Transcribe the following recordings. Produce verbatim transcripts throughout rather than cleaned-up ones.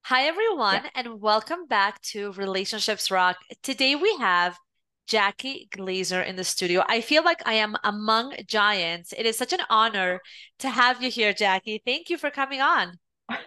Hi, Yeah. everyone, and welcome back to Relationships Rock. Today we have Jackie Glazer in the studio. I feel like I am among giants. It is such an honor to have you here, Jackie. Thank you for coming on.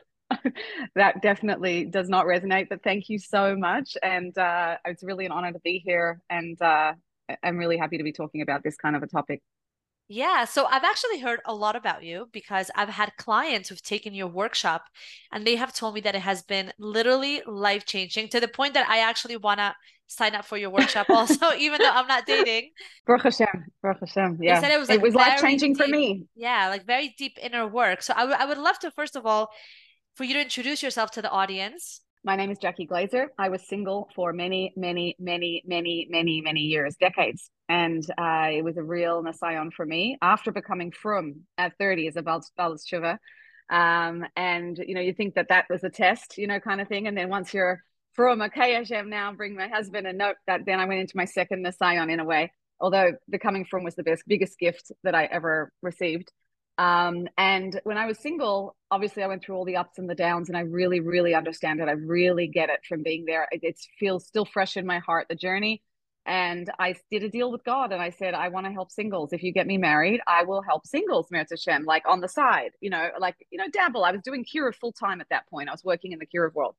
That definitely does not resonate, but thank you so much. And uh, it's really an honor to be here. And uh, I'm really happy to be talking about this kind of a topic. Yeah, so I've actually heard a lot about you because I've had clients who've taken your workshop and they have told me that it has been literally life-changing to the point that I actually want to sign up for your workshop also, even though I'm not dating. Baruch Hashem, Baruch Hashem. They Yeah, said it was it like was life very changing for deep. me. Yeah, like very deep inner work. So I would I would love to, first of all, for you to introduce yourself to the audience. My name is Jackie Glazer. I was single for many, many, many, many, many, many years, decades. And uh, it was a real nisayon for me after becoming frum at thirty as a Bal Tshuva. Um, and, you know, you think that that was a test, you know, kind of thing. And then once you're frum, okay, Hashem, now bring my husband. And nope, that then I went into my second nisayon in a way. Although becoming frum was the best, biggest gift that I ever received. Um, and when I was single, obviously I went through all the ups and the downs, and I really, really understand it. I really get it from being there. It, it feels still fresh in my heart, the journey. And I did a deal with God, and I said, I want to help singles. If you get me married, I will help singles, Meretz Hashem, like on the side, you know, like, you know, dabble. I was doing Kira full time at that point. I was working in the Kira world.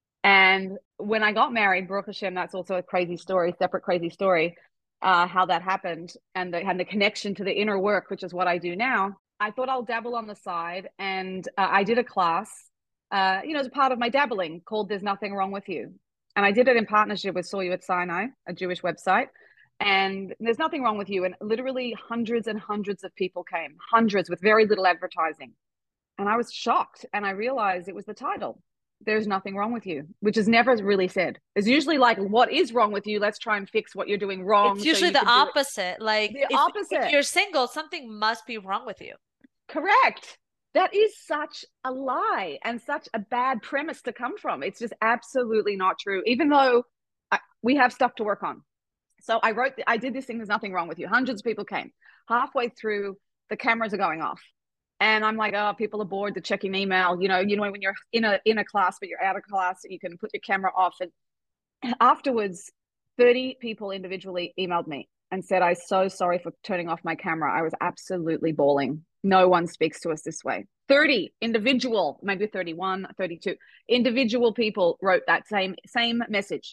And when I got married, Baruch Hashem, that's also a crazy story, separate crazy story, uh, how that happened and the, and the connection to the inner work, which is what I do now. I thought I'll dabble on the side. And uh, I did a class, uh, you know, as a part of my dabbling called There's Nothing Wrong With You. And I did it in partnership with Saw You at Sinai, a Jewish website. And there's nothing wrong with you. And literally hundreds and hundreds of people came, hundreds with very little advertising. And I was shocked. And I realized it was the title. There's nothing wrong with you, which is never really said. It's usually like, what is wrong with you? Let's try and fix what you're doing It's wrong so usually you the can do it. opposite. Like The if if opposite. you're single, something must be wrong with you. Correct. That is such a lie and such a bad premise to come from. It's just absolutely not true, even though I, we have stuff to work on. So I wrote, I did this thing, There's Nothing Wrong With You. Hundreds of people came. Halfway through, the cameras are going off. And I'm like, oh, people are bored. They're checking email. You know, you know, when you're in a in a class, but you're out of class, you can put your camera off. And afterwards, thirty people individually emailed me and said, I'm so sorry for turning off my camera. I was absolutely bawling. No one speaks to us this way. thirty individual, maybe thirty-one, thirty-two individual people wrote that same same message.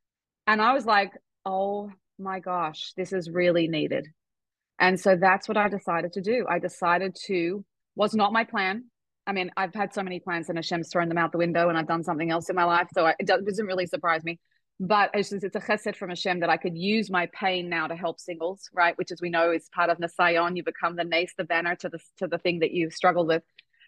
And I was like, oh my gosh, this is really needed. And so that's what I decided to do. I decided to, was not my plan. I mean, I've had so many plans and Hashem's thrown them out the window and I've done something else in my life. So it doesn't really surprise me. But it's just, it's a chesed from Hashem that I could use my pain now to help singles, right? Which, as we know, is part of Nasayon. You become the nace, the banner to the, to the thing that you struggle with.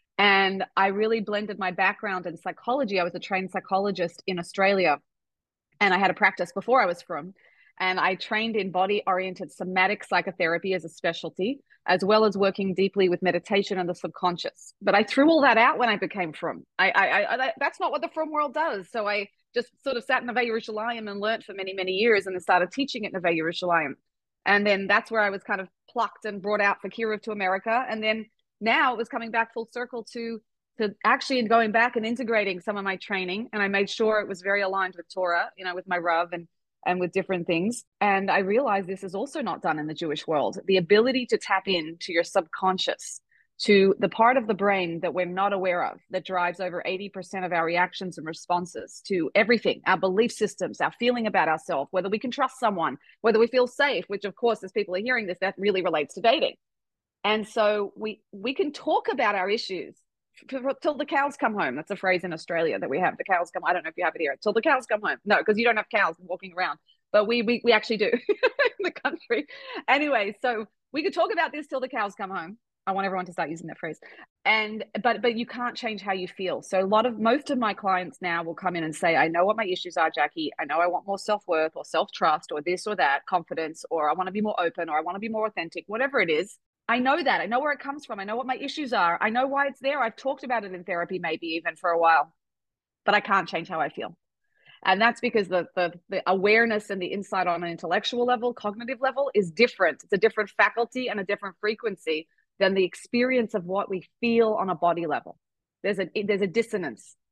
And I really blended my background in psychology. I was a trained psychologist in Australia, and I had a practice before I was from. And I trained in body oriented somatic psychotherapy as a specialty, as well as working deeply with meditation and the subconscious. But I threw all that out when I became from. I, I, I that's not what the from world does. So I just sort of sat in Neve Yerushalayim and learned for many, many years, and then started teaching at Neve Yerushalayim. And then that's where I was kind of plucked and brought out for Kiruv to America. And then now it was coming back full circle to to actually going back and integrating some of my training. And I made sure it was very aligned with Torah, you know, with my Rav and and with different things. And I realized this is also not done in the Jewish world. The ability to tap into your subconscious, to the part of the brain that we're not aware of, that drives over eighty percent of our reactions and responses to everything, our belief systems, our feeling about ourselves, whether we can trust someone, whether we feel safe, which of course, as people are hearing this, that really relates to dating. And so we we can talk about our issues till the cows come home. That's a phrase in Australia that we have. The cows come. I don't know if you have it here. Till the cows come home. No, because you don't have cows walking around, but we we we actually do in the country. Anyway, so we could talk about this till the cows come home. I want everyone to start using that phrase. And but but you can't change how you feel. So a lot of most of my clients now will come in and say, I know what my issues are, Jackie. I know I want more self-worth or self-trust or this or that, confidence, or I want to be more open or I want to be more authentic, whatever it is. I know that. I know where it comes from. I know what my issues are. I know why it's there. I've talked about it in therapy, maybe even for a while, but I can't change how I feel. And that's because the, the, the awareness and the insight on an intellectual level, cognitive level is different. It's a different faculty and a different frequency than the experience of what we feel on a body level. There's a, there's a dissonance.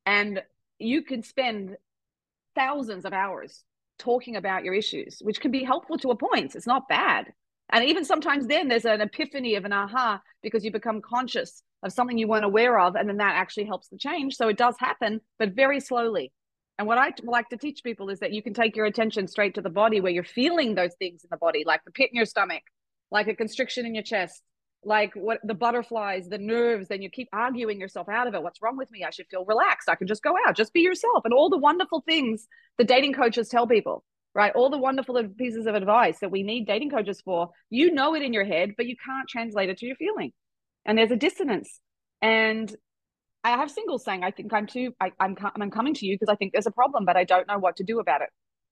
And you can spend thousands of hours talking about your issues, which can be helpful to a point. It's not bad. And even sometimes then there's an epiphany of an aha because you become conscious of something you weren't aware of, and then that actually helps the change. So it does happen, but very slowly. And what I like to teach people is that you can take your attention straight to the body where you're feeling those things in the body, like the pit in your stomach, like a constriction in your chest, like what the butterflies, the nerves. Then you keep arguing yourself out of it. What's wrong with me? I should feel relaxed. I can just go out, just be yourself. And all the wonderful things the dating coaches tell people, right? All the wonderful pieces of advice that we need dating coaches for, you know it in your head, but you can't translate it to your feeling. And there's a dissonance. And I have singles saying, I think I'm too, I, I'm, I'm coming to you because I think there's a problem, but I don't know what to do about it.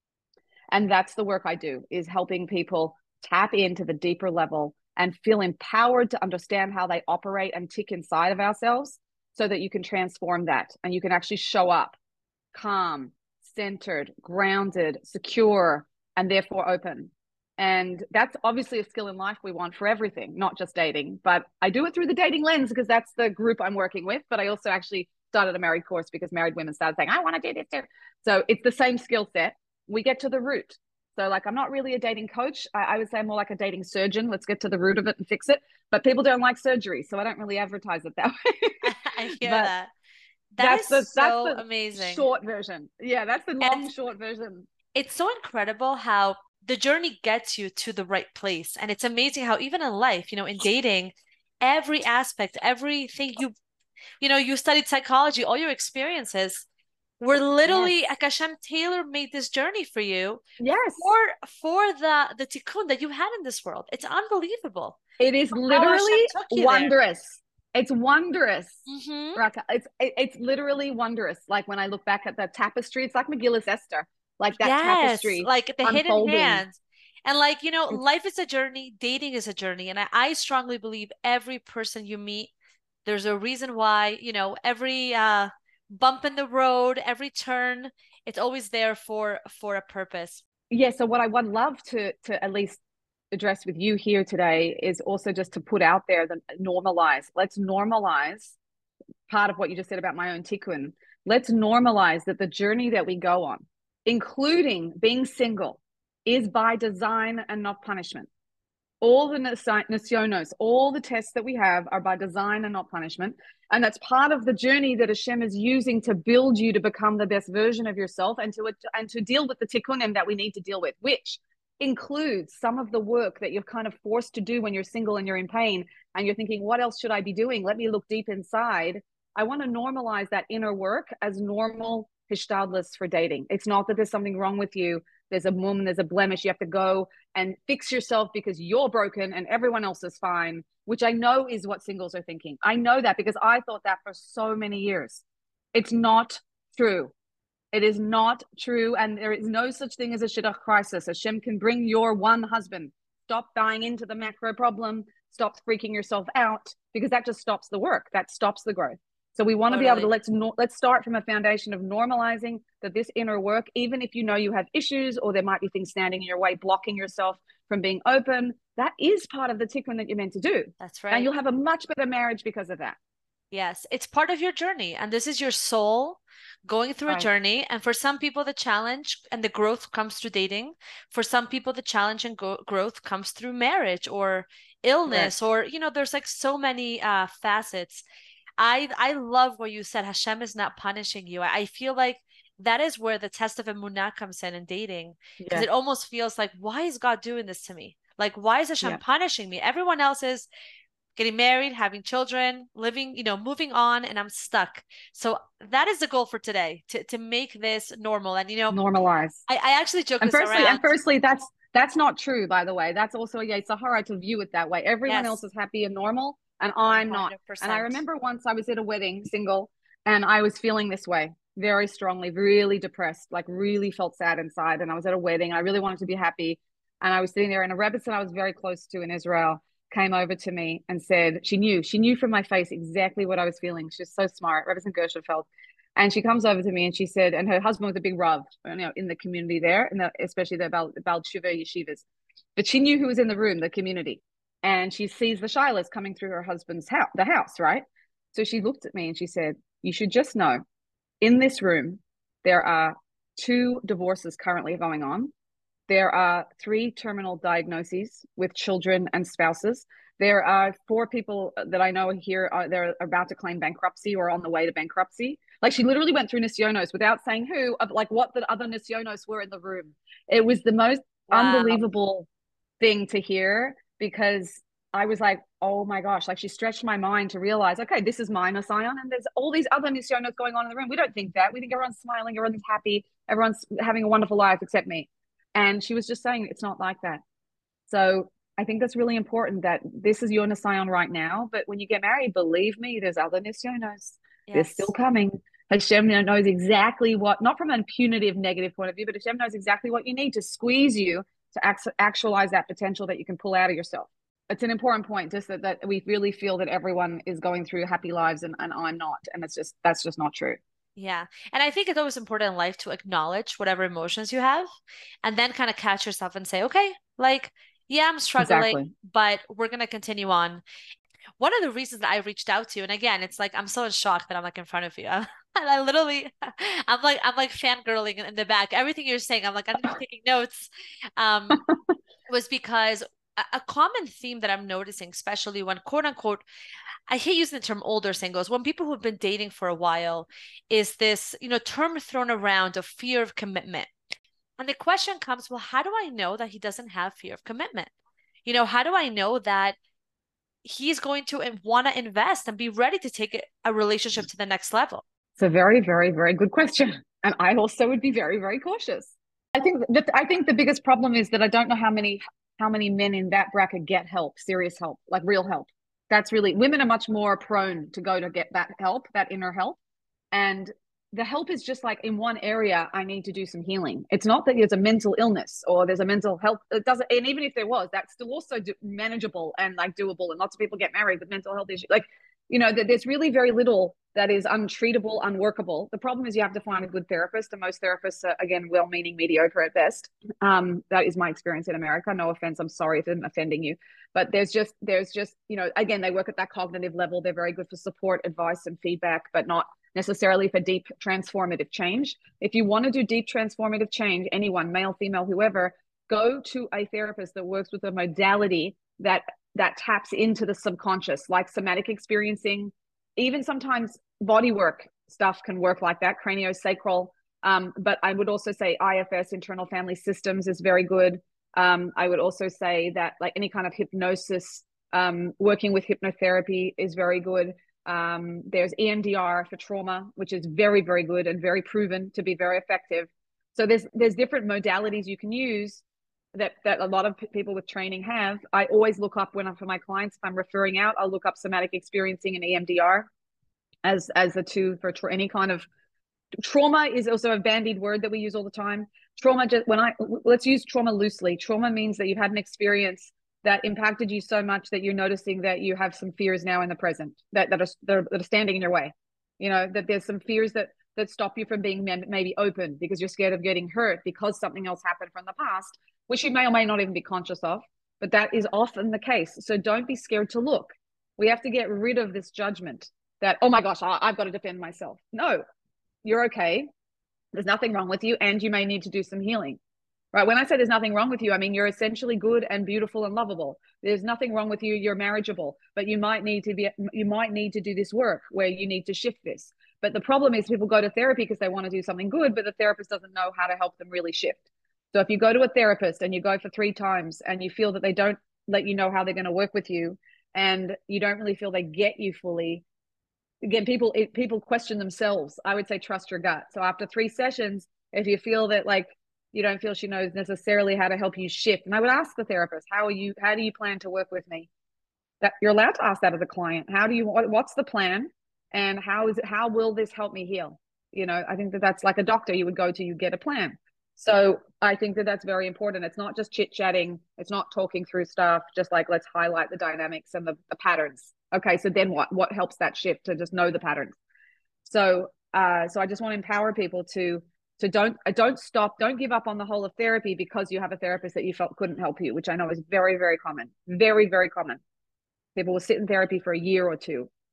And that's the work I do, is helping people tap into the deeper level and feel empowered to understand how they operate and tick inside of ourselves so that you can transform that and you can actually show up calm, centered, grounded, secure, and therefore open. And that's obviously a skill in life we want for everything, not just dating. But I do it through the dating lens because that's the group I'm working with. But I also actually started a married course because married women started saying, I want to do this too. So it's the same skill set. We get to the root. So like, I'm not really a dating coach. I, I would say I'm more like a dating surgeon. Let's get to the root of it and fix it. But people don't like surgery. So I don't really advertise it that way. I hear but that. That that's is the, that's so the amazing. short version. Yeah, that's the long, And short version. it's so incredible how the journey gets you to the right place. And it's amazing how even in life, you know, in dating, every aspect, everything you, you know, you studied psychology, all your experiences were Yes. literally like Hashem tailor made this journey for you Yes. for for the the tikkun that you had in this world. It's unbelievable. It is How Hashem literally took you there. wondrous. It's wondrous. Mm-hmm. Raka. It's it, it's literally wondrous. Like when I look back at the tapestry, it's like McGillis Esther, like that Yes, tapestry like the hidden unfolding. hand. And like, you know, It's life is a journey, dating is a journey. And I, I strongly believe every person you meet, there's a reason why, you know, every uh bump in the road, every turn, it's always there for for a purpose. yeah. So what I would love to to at least address with you here today is also just to put out there the normalize. Let's normalize part of what you just said about my own tikkun. Let's normalize that the journey that we go on, including being single, is by design and not punishment. All the nisyonos, all the tests that we have are by design and not punishment. And that's part of the journey that Hashem is using to build you to become the best version of yourself and to, and to deal with the tikkunim that we need to deal with, which includes some of the work that you're kind of forced to do when you're single and you're in pain and you're thinking, what else should I be doing? Let me look deep inside. I want to normalize that inner work as normal hishtadlus for dating. It's not that there's something wrong with you. There's a mum, there's a blemish. You have to go and fix yourself because you're broken and everyone else is fine, which I know is what singles are thinking. I know that because I thought that for so many years. It's not true. It is not true. And there is no such thing as a shidduch crisis. Hashem can bring your one husband. Stop buying into the macro problem. Stop freaking yourself out because that just stops the work. That stops the growth. So we want to be able to let's no, let's start from a foundation of normalizing that this inner work, even if you know you have issues or there might be things standing in your way, blocking yourself from being open, that is part of the tikkun that you're meant to do. That's right. And you'll have a much better marriage because of that. Yes, it's part of your journey. And this is your soul going through right. a journey. And for some people, the challenge and the growth comes through dating. For some people, the challenge and go- growth comes through marriage or illness, right. or, you know, there's like so many uh, facets. I I love what you said. Hashem is not punishing you. I, I feel like that is where the test of emunah comes in in dating. Because yeah. it almost feels like, why is God doing this to me? Like, why is Hashem yeah. punishing me? Everyone else is getting married, having children, living, you know, moving on, and I'm stuck. So that is the goal for today, to, to make this normal. And, you know, normalize. I, I actually joke and this firstly, around. And firstly, that's that's not true, by the way. That's also a Yetzirah to view it that way. Everyone yes. else is happy and normal. And I'm one hundred percent. Not. And I remember once I was at a wedding, single, and I was feeling this way very strongly, really depressed, like really felt sad inside. And I was at a wedding and I really wanted to be happy. And I was sitting there, and a rebbetzin I was very close to in Israel came over to me and said, she knew, she knew from my face exactly what I was feeling. She's so smart, Rebbetzin Gershenfeld. And she comes over to me and she said, and her husband was a big Rav, you know, in the community there, and the, especially the Bal, Bal Tshuva yeshivas. But she knew who was in the room, the community. And she sees the shilas coming through her husband's house, the house, right? So she looked at me and she said, you should just know, in this room, there are two divorces currently going on. There are three terminal diagnoses with children and spouses. There are four people that I know here are they're about to claim bankruptcy or on the way to bankruptcy. Like she literally went through Nisyonos without saying who, of like what the other Nisyonos were in the room. It was the most Wow. unbelievable thing to hear because I was like, oh my gosh, like she stretched my mind to realize, okay, this is my Nisyon and there's all these other Nisyonos going on in the room. We don't think that. We think everyone's smiling, everyone's happy, everyone's having a wonderful life except me. And she was just saying it's not like that. So I think that's really important that this is your Nisyon right now. But when you get married, believe me, there's other Nisyonos. They're still Yes. coming. Hashem knows exactly what, not from a punitive negative point of view, but Hashem knows exactly what you need to squeeze you to act, actualize that potential that you can pull out of yourself. It's an important point, just that, that we really feel that everyone is going through happy lives and, and I'm not. And it's just, that's just not true. Yeah. And I think it's always important in life to acknowledge whatever emotions you have and then kind of catch yourself and say, okay, like, yeah, I'm struggling, Exactly. but we're going to continue on. One of the reasons that I reached out to you, and again, it's like I'm so in shock that I'm like in front of you. And I literally, I'm like, I'm like fangirling in the back. Everything you're saying, I'm like, I'm just taking notes. Um, was because a, a common theme that I'm noticing, especially when quote unquote, I hate using the term older singles, when people who've been dating for a while, is this, you know, term thrown around of fear of commitment. And the question comes, well, how do I know that he doesn't have fear of commitment? You know, how do I know that he's going to want to invest and be ready to take a relationship to the next level? It's a very, very, very good question. And I also would be very, very cautious. I think that I think the biggest problem is that I don't know how many how many men in that bracket get help, serious help, like real help. That's really women are much more prone to go to get that help, that inner help. And the help is just like in one area, I need to do some healing. It's not that there's a mental illness or there's a mental health. It doesn't, and even if there was, that's still also do, manageable and like doable. And lots of people get married with mental health issues. Like, you know, there's really very little that is untreatable, unworkable. The problem is you have to find a good therapist, and most therapists are, again, well-meaning, mediocre at best. Um, that is my experience in America. No offense, I'm sorry if I'm offending you, but there's just, there's just, you know, again, they work at that cognitive level. They're very good for support, advice, and feedback, but not necessarily for deep transformative change. If you want to do deep transformative change, anyone, male, female, whoever, go to a therapist that works with a modality that that taps into the subconscious, like somatic experiencing. Even sometimes body work stuff can work like that, craniosacral. Um, but I would also say I F S, internal family systems, is very good. Um, I would also say that like any kind of hypnosis, um, working with hypnotherapy is very good. Um, there's E M D R for trauma, which is very, very good and very proven to be very effective. So there's there's different modalities you can use that that a lot of people with training have. I always look up when I'm for my clients, if I'm referring out, I'll look up somatic experiencing and E M D R as as the two for tra- any kind of trauma. Is also a bandied word that we use all the time. Trauma, just when I let's use trauma loosely. Trauma means that you've had an experience that impacted you so much that you're noticing that you have some fears now in the present that that are that are, that are standing in your way. You know, that there's some fears that that stop you from being maybe open because you're scared of getting hurt because something else happened from the past, which you may or may not even be conscious of, but that is often the case. So don't be scared to look. We have to get rid of this judgment that, oh my gosh, I've got to defend myself. No, you're okay. There's nothing wrong with you, and you may need to do some healing. Right? When I say there's nothing wrong with you, I mean you're essentially good and beautiful and lovable. There's nothing wrong with you. You're marriageable, but you might need to be. You might need to do this work where you need to shift this. But the problem is people go to therapy because they want to do something good, but the therapist doesn't know how to help them really shift. So if you go to a therapist and you go for three times and you feel that they don't let you know how they're going to work with you, and you don't really feel they get you fully, again, people it, people question themselves. I would say trust your gut. So after three sessions, if you feel that like you don't feel she knows necessarily how to help you shift, and I would ask the therapist, how are you? How do you plan to work with me? That you're allowed to ask that of a client. How do you? What, what's the plan? And how is it? How will this help me heal? You know, I think that that's like a doctor you would go to. You get a plan. So I think that that's very important. It's not just chit chatting. It's not talking through stuff. Just like let's highlight the dynamics and the, the patterns. Okay, so then what? What helps that shift to just know the patterns? So, uh, so I just want to empower people to to don't uh, don't stop, don't give up on the whole of therapy because you have a therapist that you felt couldn't help you, which I know is very, very common, very, very common. People will sit in therapy for a year or two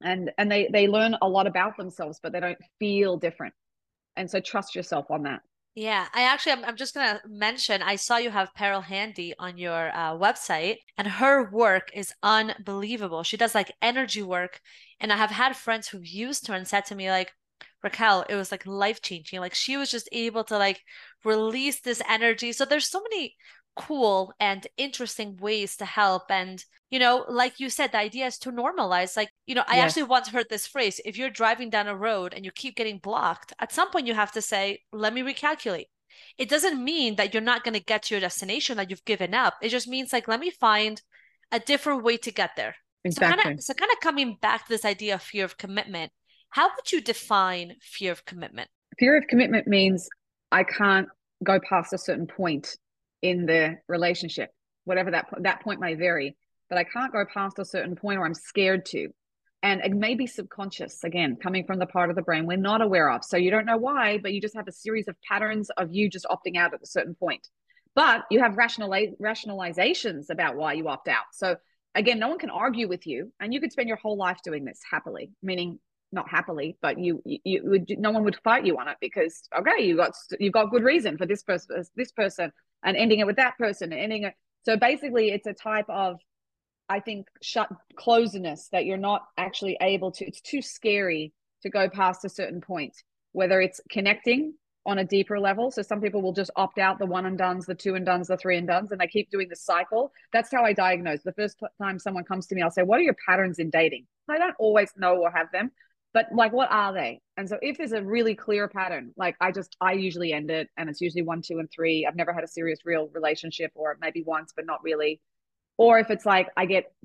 and and they they learn a lot about themselves, but they don't feel different. And so trust yourself on that. Yeah, I actually, I'm, I'm just gonna mention, I saw you have Peril Handy on your uh, website, and her work is unbelievable. She does like energy work, and I have had friends who've used her and said to me like, Raquel, it was like life changing. Like she was just able to like release this energy. So there's so many cool and interesting ways to help. And, you know, like you said, the idea is to normalize. Like, you know, I actually Yes, once heard this phrase, if you're driving down a road and you keep getting blocked, at some point you have to say, let me recalculate. It doesn't mean that you're not going to get to your destination, that you've given up. It just means like, let me find a different way to get there. So kind of, exactly. so kind of coming back to this idea of fear of commitment, how would you define fear of commitment? Fear of commitment means I can't go past a certain point in the relationship, whatever that that point may vary, but I can't go past a certain point, or I'm scared to. And it may be subconscious, again, coming from the part of the brain we're not aware of. So you don't know why, but you just have a series of patterns of you just opting out at a certain point. But you have rationaliz- rationalizations about why you opt out. So again, no one can argue with you, and you could spend your whole life doing this happily, meaning not happily, but you, you, you would, no one would fight you on it, because okay, you got you got good reason for this person, this person, and ending it with that person, and ending it. So basically, it's a type of, I think, shut closedness that you're not actually able to. It's too scary to go past a certain point, whether it's connecting on a deeper level. So some people will just opt out the one and dones, the two and dones, the three and dones, and they keep doing the cycle. That's how I diagnose. The first time someone comes to me, I'll say, what are your patterns in dating? I don't always know or have them, but like, what are they? And so if there's a really clear pattern, like I just, I usually end it, and it's usually one, two, and three. I've never had a serious, real relationship, or maybe once, but not really. Or if it's like I get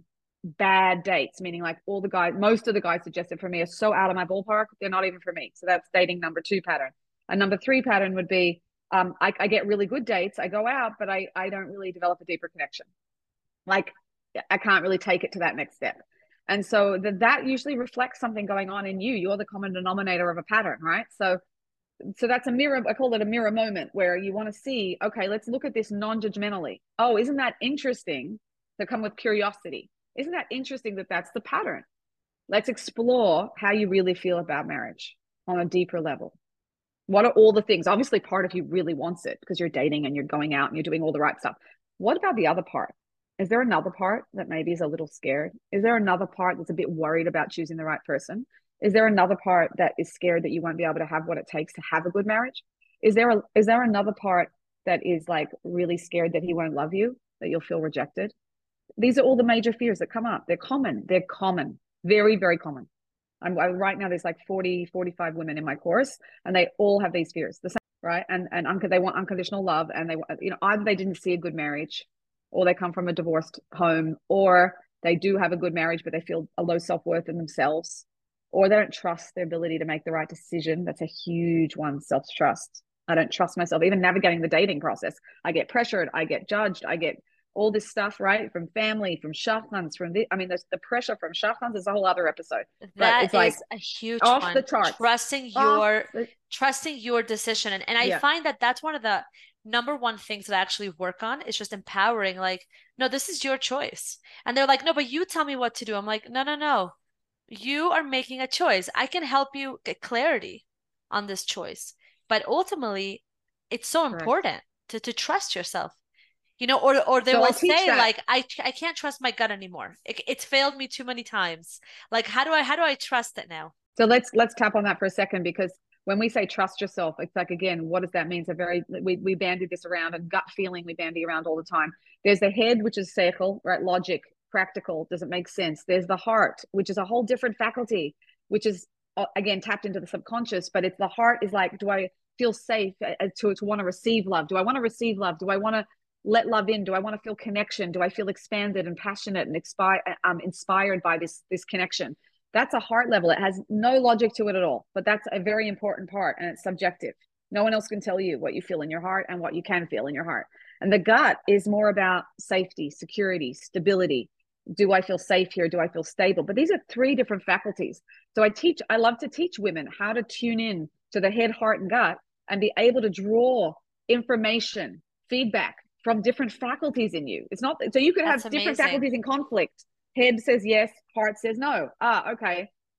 bad dates, meaning like all the guys, most of the guys suggested for me are so out of my ballpark, they're not even for me. So that's dating number two pattern. A number three pattern would be um, I, I get really good dates, I go out, but I, I don't really develop a deeper connection. Like I can't really take it to that next step. And so the, that usually reflects something going on in you. You're the common denominator of a pattern, right? So so that's a mirror. I call it a mirror moment, where you want to see, okay, let's look at this non-judgmentally. Oh, isn't that interesting? To come with curiosity. Isn't that interesting that that's the pattern? Let's explore how you really feel about marriage on a deeper level. What are all the things? Obviously, part of you really wants it because you're dating and you're going out and you're doing all the right stuff. What about the other part? Is there another part that maybe is a little scared? Is there another part that's a bit worried about choosing the right person? Is there another part that is scared that you won't be able to have what it takes to have a good marriage? Is there a, is there another part that is like really scared that he won't love you, that you'll feel rejected? These are all the major fears that come up. They're common. They're common. Very, very common. I'm I, right now there's like forty, forty-five women in my course, and they all have these fears, the same, right? And and uncle they want unconditional love, and they you know either they didn't see a good marriage, or they come from a divorced home, or they do have a good marriage but they feel a low self-worth in themselves, or they don't trust their ability to make the right decision. That's a huge one. Self-trust. I don't trust myself, even navigating the dating process. I get pressured, I get judged, I get all this stuff, right? From family, from shafans, from the, I mean, there's the pressure from shafans is a whole other episode, but That it's like is a huge off the one. charts, Trusting off your the, trusting your decision. And, and I yeah, find that that's one of the number one things that I actually work on is just empowering, like, no, this is your choice. And they're like, no, but you tell me what to do. I'm like, no, no, no. You are making a choice. I can help you get clarity on this choice. But ultimately, it's so correct. important to, to trust yourself. You know, or or they So I will teach say that. like, I I can't trust my gut anymore. It, it's failed me too many times. Like, how do I how do I trust it now? So let's let's tap on that for a second, because when we say trust yourself, it's like, again, what does that mean? It's a very, we, we bandy this around, and gut feeling we bandy around all the time. There's the head, which is seichel, right? Logic, practical, does it make sense? There's the heart, which is a whole different faculty, which is uh, again tapped into the subconscious. But it's the heart is like, do I feel safe uh, to to want to receive love? Do I want to receive love? Do I want to let love in? Do I want to feel connection? Do I feel expanded and passionate and expi- um, inspired by this this connection? That's a heart level. It has no logic to it at all, but that's a very important part, and it's subjective. No one else can tell you what you feel in your heart and what you can feel in your heart. And the gut is more about safety, security, stability. Do I feel safe here? Do I feel stable? But these are three different faculties. So I teach, I love to teach women how to tune in to the head, heart, and gut, and be able to draw information, feedback from different faculties in you. It's not, so you could That's have different amazing. faculties in conflict. Head says yes, heart says no. Ah, okay.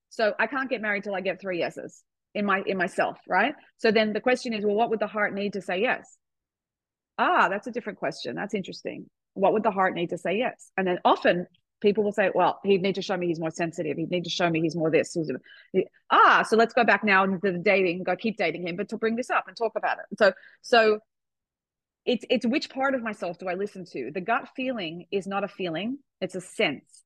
So I can't get married till I get three yeses in my in myself, right? So then the question is, well, what would the heart need to say yes? Ah, that's a different question. That's interesting. What would the heart need to say yes? And then often people will say, well, he'd need to show me he's more sensitive. He'd need to show me he's more this. Ah, so let's go back now into the dating, go keep dating him, but to bring this up and talk about it. So, so it's it's which part of myself do I listen to? The gut feeling is not a feeling, it's a sense.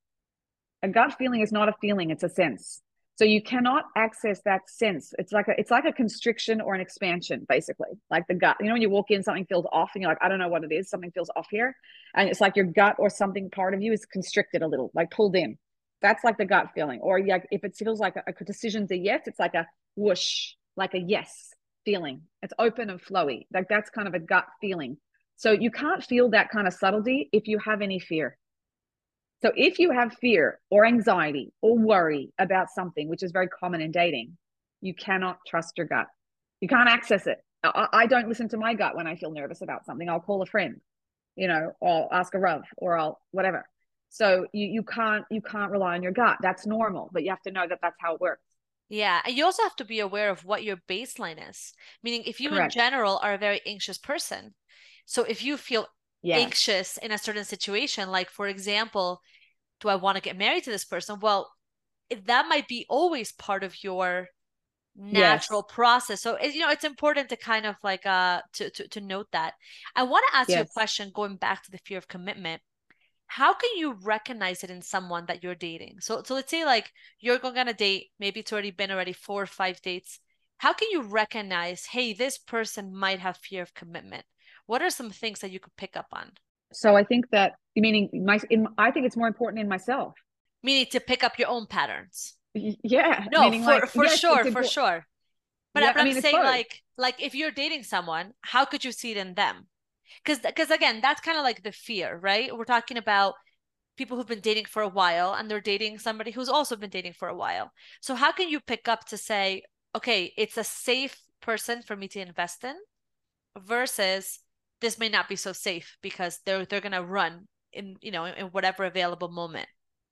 A gut feeling is not a feeling, it's a sense. So you cannot access that sense. It's like a it's like a constriction or an expansion, basically. Like the gut. You know, when you walk in, something feels off, and you're like, I don't know what it is. Something feels off here, and it's like your gut or something part of you is constricted a little, like pulled in. That's like the gut feeling. Or like if it feels like a, a decision's a yes, it's like a whoosh, like a yes feeling. It's open and flowy. Like that's kind of a gut feeling. So you can't feel that kind of subtlety if you have any fear. So if you have fear or anxiety or worry about something, which is very common in dating, you cannot trust your gut. You can't access it. I, I don't listen to my gut when I feel nervous about something. I'll call a friend, you know, or I'll ask a Rav, or I'll whatever. So you you can't you can't rely on your gut. That's normal, but you have to know that that's how it works. Yeah, and you also have to be aware of what your baseline is. Meaning, if you in Correct. general are a very anxious person, so if you feel Yes. anxious in a certain situation, like for example, do I want to get married to this person? Well, that might be always part of your Yes. natural process. So it, you know, it's important to kind of like uh to, to to note that. I want to ask you a Yes. question going back to the fear of commitment. How can you recognize it in someone that you're dating? So so let's say like you're going on a date, maybe it's already been already four or five dates. How can you recognize, hey, this person might have fear of commitment? What are some things that you could pick up on? So I think that meaning my in, I think it's more important in myself. Meaning to pick up your own patterns. Yeah, No, meaning for like for yes, it's sure, for important. sure. But, I- Yeah, but I I'm mean it's saying both. like like if you're dating someone, how could you see it in them? Because because again, that's kind of like the fear, right? We're talking about people who've been dating for a while and they're dating somebody who's also been dating for a while. So how can you pick up to say, okay, it's a safe person for me to invest in versus this may not be so safe because they're they're gonna run in, you know, in whatever available moment.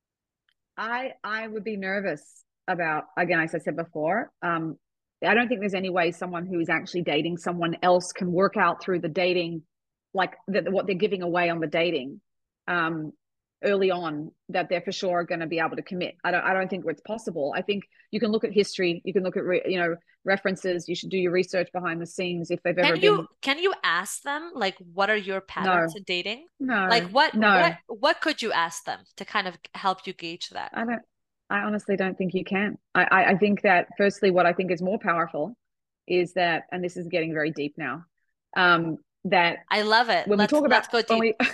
I I would be nervous about, again, as I said before. Um, I don't think there's any way someone who is actually dating someone else can work out through the dating, like the, what they're giving away on the dating, um, early on, that they're for sure going to be able to commit. I don't I don't think it's possible. I think you can look at history, you can look at re, you know references. You should do your research behind the scenes if they've ever Can you been. can you ask them like what are your patterns No, in dating? Like no, what no. what what could you ask them to kind of help you gauge that? I don't. I honestly don't think you can. I, I, I think that firstly, what I think is more powerful is that, and this is getting very deep now, um, that I love it. when we Let's talk about let's go when deep. we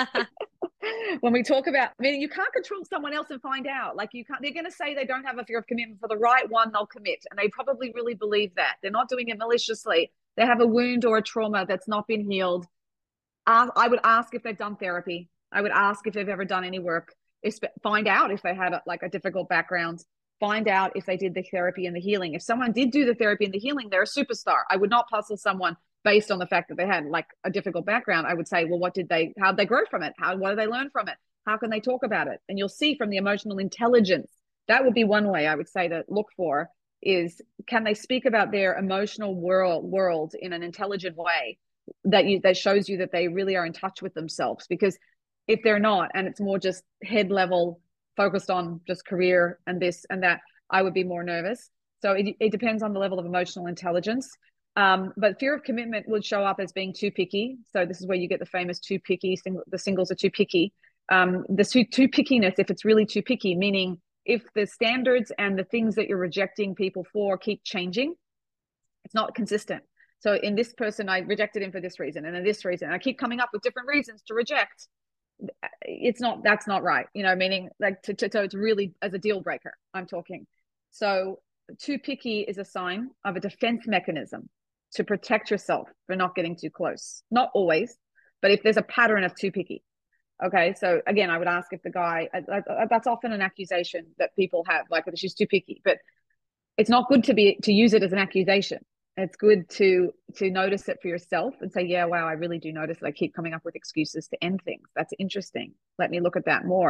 when we talk about, I mean, you can't control someone else and find out. Like you can't. They're going to say they don't have a fear of commitment for the right one. They'll commit, and they probably really believe that. They're not doing it maliciously. They have a wound or a trauma that's not been healed. Uh, I would ask if they've done therapy. I would ask if they've ever done any work. If, find out if they had a, like a difficult background. Find out if they did the therapy and the healing. If someone did do the therapy and the healing, they're a superstar. I would not puzzle someone based on the fact that they had like a difficult background. I would say, well, what did they? How did they grow from it? How what did they learn from it? How can they talk about it? And you'll see from the emotional intelligence. That would be one way I would say to look for is, can they speak about their emotional world world in an intelligent way that you that shows you that they really are in touch with themselves. Because if they're not, and it's more just head level focused on just career and this and that, I would be more nervous. So it, it depends on the level of emotional intelligence. Um, but fear of commitment would show up as being too picky. So this is where you get the famous too picky, sing, the singles are too picky. Um, the too, too pickiness, if it's really too picky, meaning if the standards and the things that you're rejecting people for keep changing, it's not consistent. So in this person, I rejected him for this reason and then this reason. And I keep coming up with different reasons to reject. It's not, that's not right. You know, meaning like to, to, so it's really as a deal breaker, I'm talking. So too picky is a sign of a defense mechanism to protect yourself for not getting too close. Not always, but if there's a pattern of too picky. Okay. So again, I would ask if the guy, that's often an accusation that people have, like, she's too picky, but it's not good to be, to use it as an accusation. It's good to to notice it for yourself and say, yeah, wow, I really do notice that I keep coming up with excuses to end things. That's interesting. Let me look at that more.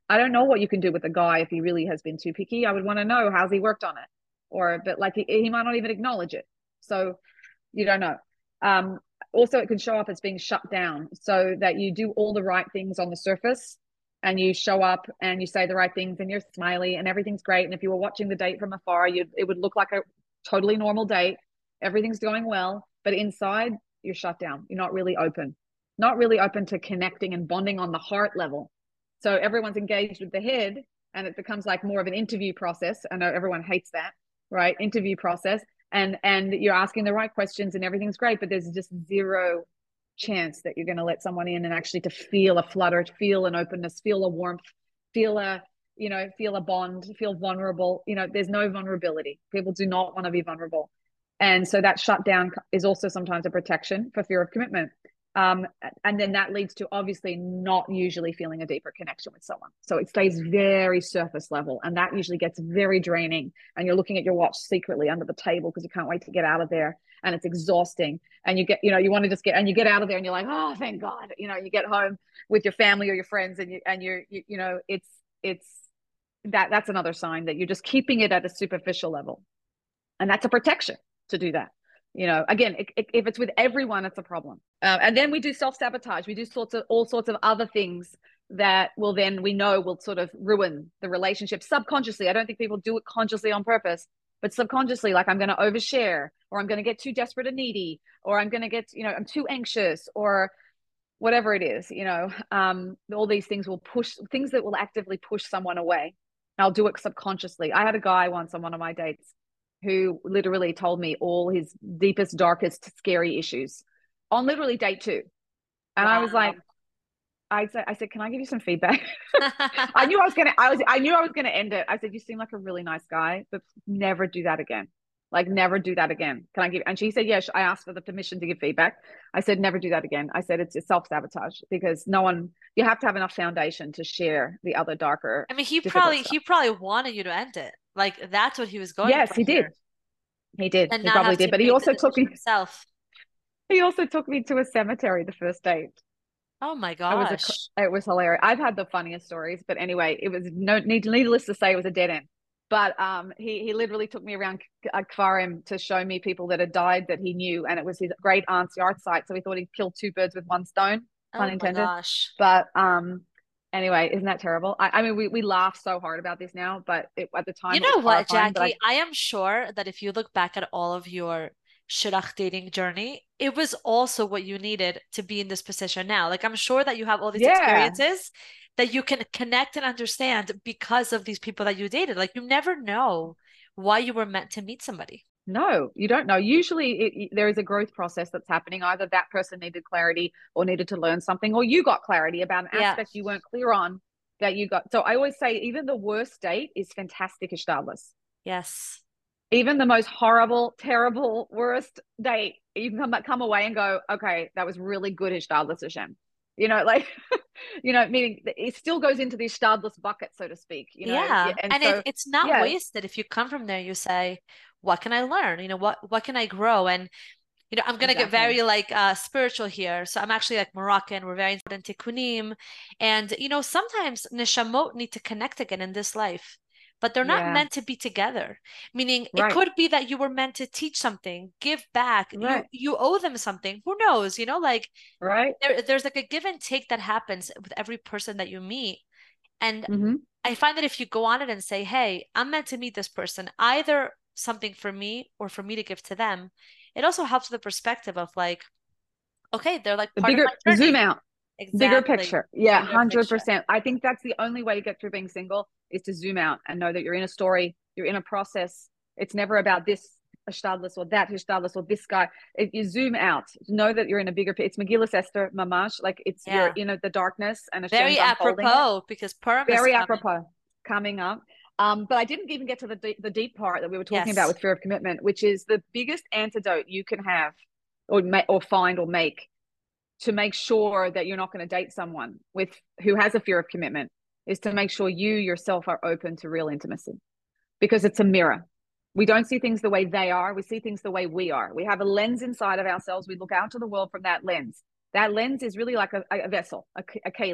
I don't know what you can do with a guy if he really has been too picky. I would want to know how's he worked on it, or but like he, he might not even acknowledge it. So you don't know. Um, Also, it can show up as being shut down, so that you do all the right things on the surface, and you show up and you say the right things, and you're smiley and everything's great. And if you were watching the date from afar, you it would look like a totally normal date. Everything's going well, but inside you're shut down. You're not really open, not really open to connecting and bonding on the heart level. So everyone's engaged with the head, and it becomes like more of an interview process. I know everyone hates that, right? Interview process, and and you're asking the right questions and everything's great, but there's just zero chance that you're going to let someone in and actually to feel a flutter, feel an openness, feel a warmth, feel a, you know, feel a bond, feel vulnerable. You know, there's no vulnerability. People do not want to be vulnerable. And so that shutdown is also sometimes a protection for fear of commitment. Um, and then that leads to obviously not usually feeling a deeper connection with someone. So it stays very surface level, and that usually gets very draining. And you're looking at your watch secretly under the table because you can't wait to get out of there, and it's exhausting. And you get, you know, you want to just get, and you get out of there, and you're like, oh, thank God. You know, you get home with your family or your friends, and you and you're, you, you know, it's it's that that's another sign that you're just keeping it at a superficial level, and that's a protection to do that. You know, again, if it's with everyone, it's a problem. Uh, and then we do self-sabotage. We do sorts of all sorts of other things that will then we know will sort of ruin the relationship subconsciously. I don't think people do it consciously on purpose, but subconsciously, like I'm going to overshare, or I'm going to get too desperate and needy, or I'm going to get, you know, I'm too anxious, or whatever it is, you know, um, all these things will push, things that will actively push someone away. And I'll do it subconsciously. I had a guy once on one of my dates who literally told me all his deepest, darkest, scary issues on literally date two. And wow. I was like, I said, I said, can I give you some feedback? I knew I was going to, I was, I knew I was going to end it. I said, you seem like a really nice guy, but never do that again. Like never do that again. Can I give, and she said, yes, I asked for the permission to give feedback. I said, never do that again. I said, it's, it's self-sabotage, because no one, you have to have enough foundation to share the other darker. I mean, he probably, stuff. he probably wanted you to end it. Like that's what he was going yes, for. Yes, he here. did. He did. And he probably did. But he also took me himself. He also took me to a cemetery the first date. Oh my gosh. It was, a, it was hilarious. I've had the funniest stories, but anyway, it was no need, needless to say, it was a dead end. But um, he he literally took me around Kfarim to show me people that had died that he knew, and it was his great aunt's yard site. So he thought he'd kill two birds with one stone, pun oh intended. My gosh. But um, anyway, isn't that terrible? I, I mean, we we laugh so hard about this now, but it, at the time, you know what, Jackie? I, I am sure that if you look back at all of your shidduch dating journey, it was also what you needed to be in this position now. Like I'm sure that you have all these yeah. experiences that you can connect and understand because of these people that you dated. Like you never know why you were meant to meet somebody. No, you don't know. Usually it, there is a growth process that's happening. Either that person needed clarity or needed to learn something, or you got clarity about an yeah. aspect you weren't clear on that you got. So I always say even the worst date is fantastic hishtadlus. Yes. Even the most horrible, terrible, worst date, you can come come away and go, okay, that was really good hishtadlus Hashem. You know, like, you know, meaning it still goes into the hishtadlus bucket, so to speak. You know, yeah, and, and so, it, it's not yeah. wasted if you come from there. You say, what can I learn? You know, what what can I grow? And you know, I'm gonna exactly. get very like uh spiritual here. So I'm actually like Moroccan. We're very important to tikkunim, and you know, sometimes neshamot need to connect again in this life, but they're not yeah. meant to be together. Meaning, right. it could be that you were meant to teach something, give back. Right. You you owe them something. Who knows? You know, like right. There, there's like a give and take that happens with every person that you meet, and mm-hmm. I find that if you go on it and say, "Hey, I'm meant to meet this person," either something for me or for me to give to them, it also helps with the perspective of like, okay, they're like part the bigger of my journey. Zoom out. Exactly. Bigger picture. Yeah, one hundred percent. I think that's the only way to get through being single is to zoom out and know that you're in a story, you're in a process. It's never about this hishtadlus or that hishtadlus or this guy. If you zoom out, know that you're in a bigger picture. It's Megillas Esther, mamash, like it's yeah. you're in a, the darkness and Hashem's very apropos it. because Purim very is apropos coming up. Um, but I didn't even get to the deep, the deep part that we were talking yes. about with fear of commitment, which is the biggest antidote you can have or ma- or find or make to make sure that you're not going to date someone with who has a fear of commitment is to make sure you yourself are open to real intimacy, because it's a mirror. We don't see things the way they are. We see things the way we are. We have a lens inside of ourselves. We look out to the world from that lens. That lens is really like a, a vessel, a, a keli.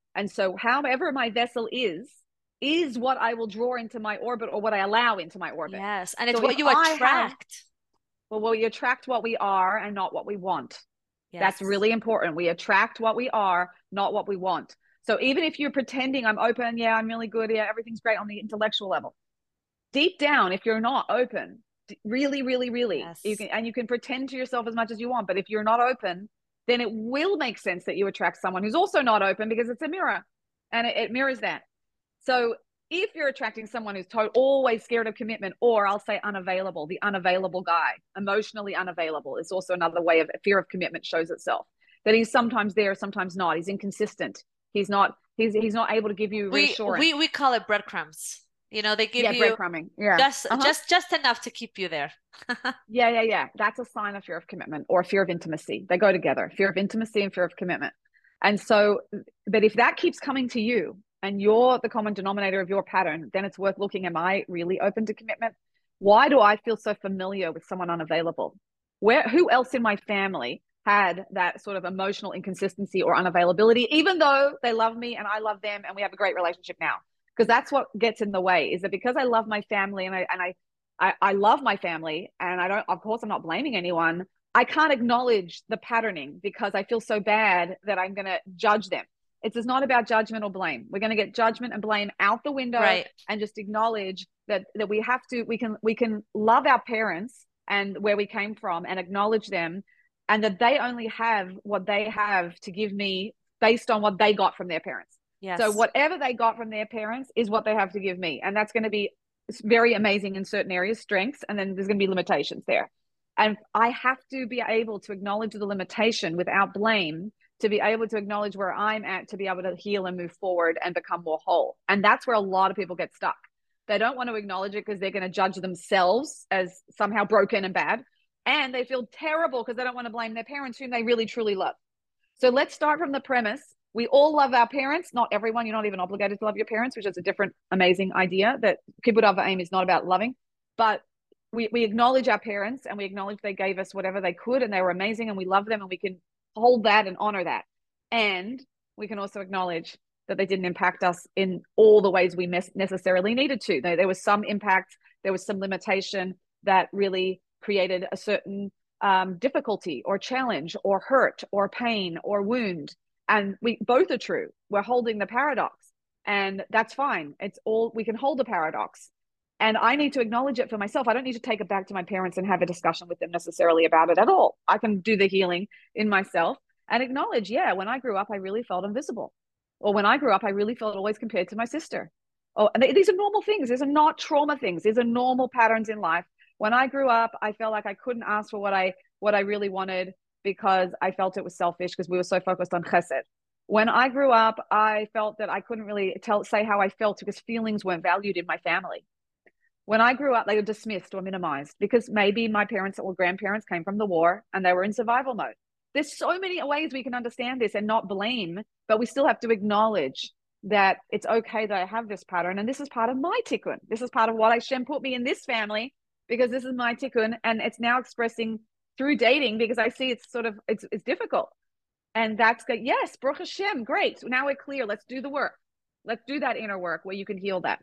And so however my vessel is, is what I will draw into my orbit or what I allow into my orbit. Yes. And it's So if what you I have, attract. well, we attract what we are and not what we want. That's Yes. really important. We attract what we are, not what we want. So even if you're pretending I'm open, yeah, I'm really good, yeah, everything's great on the intellectual level, deep down, if you're not open, really, really, really, you Yes. can, and you can pretend to yourself as much as you want, but if you're not open, then it will make sense that you attract someone who's also not open because it's a mirror and it, it mirrors that. So if you're attracting someone who's to- always scared of commitment, or I'll say unavailable, the unavailable guy, emotionally unavailable is also another way of fear of commitment shows itself. That he's sometimes there, sometimes not. He's inconsistent. He's not. He's he's not able to give you We we reassurance. we call it breadcrumbs. You know, they give Yeah, you breadcrumbing. Yeah. just Uh-huh. just just enough to keep you there. Yeah, yeah, yeah. That's a sign of fear of commitment or fear of intimacy. They go together, fear of intimacy and fear of commitment. And so, but if that keeps coming to you and you're the common denominator of your pattern, then it's worth looking. Am I really open to commitment? Why do I feel so familiar with someone unavailable? Where, who else in my family had that sort of emotional inconsistency or unavailability, even though they love me and I love them and we have a great relationship now? Because that's what gets in the way, is that because I love my family and I, and I I, I love my family and I don't, of course, I'm not blaming anyone. I can't acknowledge the patterning because I feel so bad that I'm going to judge them. It's just not about judgment or blame. We're going to get judgment and blame out the window Right. and just acknowledge that, that we have to, we can, we can love our parents and where we came from and acknowledge them, and that they only have what they have to give me based on what they got from their parents. So Yes. whatever they got from their parents is what they have to give me. And that's going to be very amazing in certain areas, strengths, and then there's going to be limitations there. And I have to be able to acknowledge the limitation without blame, to be able to acknowledge where I'm at, to be able to heal and move forward and become more whole. And that's where a lot of people get stuck. They don't want to acknowledge it because they're going to judge themselves as somehow broken and bad. And they feel terrible because they don't want to blame their parents, whom they really, truly love. So let's start from the premise. We all love our parents. Not everyone. You're not even obligated to love your parents, which is a different amazing idea, that Kibbutz Av V'Aim is not about loving. But we, we acknowledge our parents and we acknowledge they gave us whatever they could and they were amazing and we love them and we can hold that and honor that. And we can also acknowledge that they didn't impact us in all the ways we necessarily needed to. There, there was some impact, there was some limitation that really created a certain um, difficulty or challenge or hurt or pain or wound. And we both are true. We're holding the paradox, and that's fine. It's all, we can hold the paradox. And I need to acknowledge it for myself. I don't need to take it back to my parents and have a discussion with them necessarily about it at all. I can do the healing in myself and acknowledge, yeah, when I grew up, I really felt invisible. Or when I grew up, I really felt always compared to my sister. Oh, and they, these are normal things. These are not trauma things. These are normal patterns in life. When I grew up, I felt like I couldn't ask for what I what I really wanted because I felt it was selfish because we were so focused on chesed. When I grew up, I felt that I couldn't really tell say how I felt because feelings weren't valued in my family. When I grew up, they were dismissed or minimized because maybe my parents or grandparents came from the war and they were in survival mode. There's so many ways we can understand this and not blame, but we still have to acknowledge that it's okay that I have this pattern. And this is part of my tikkun. This is part of what Hashem put me in this family because this is my tikkun. And it's now expressing through dating because I see it's sort of, it's, it's difficult. And that's good. Yes, Baruch Hashem, great. Now we're clear. Let's do the work. Let's do that inner work where you can heal that.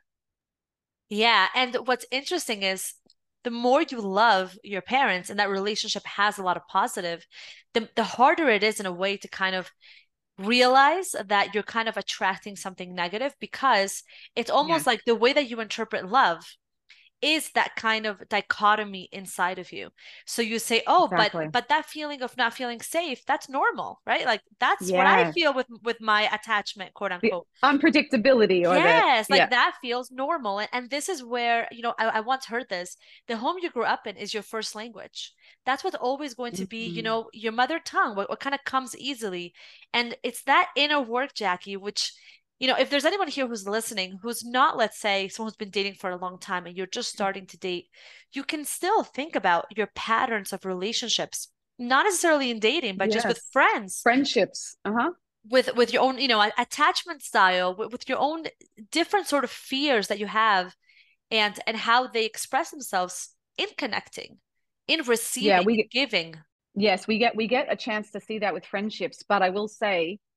Yeah. And what's interesting is the more you love your parents and that relationship has a lot of positive, the, the harder it is in a way to kind of realize that you're kind of attracting something negative, because it's almost Yes. like the way that you interpret love is that kind of dichotomy inside of you. So you say, oh, but Exactly. but that feeling of not feeling safe, that's normal, right? Like that's what I Yes. feel with with my attachment, quote The unquote. unpredictability or the, Yes, like yeah. that feels normal. And, and this is where, you know, I, I once heard this. The home you grew up in is your first language. That's what's always going to be, you Mm-hmm. know, your mother tongue, what, what kind of comes easily. And it's that inner work, Jackie, which, you know, if there's anyone here who's listening, who's not, let's say, someone who's been dating for a long time and you're just starting to date, you can still think about your patterns of relationships, not necessarily in dating, but just with Yes. friends, Friendships. Uh-huh. with with your own, you know, attachment style, with, with your own different sort of fears that you have, and and how they express themselves in connecting, in Yeah, receiving, we in get, giving. yes, we get we get a chance to see that with friendships, but I will say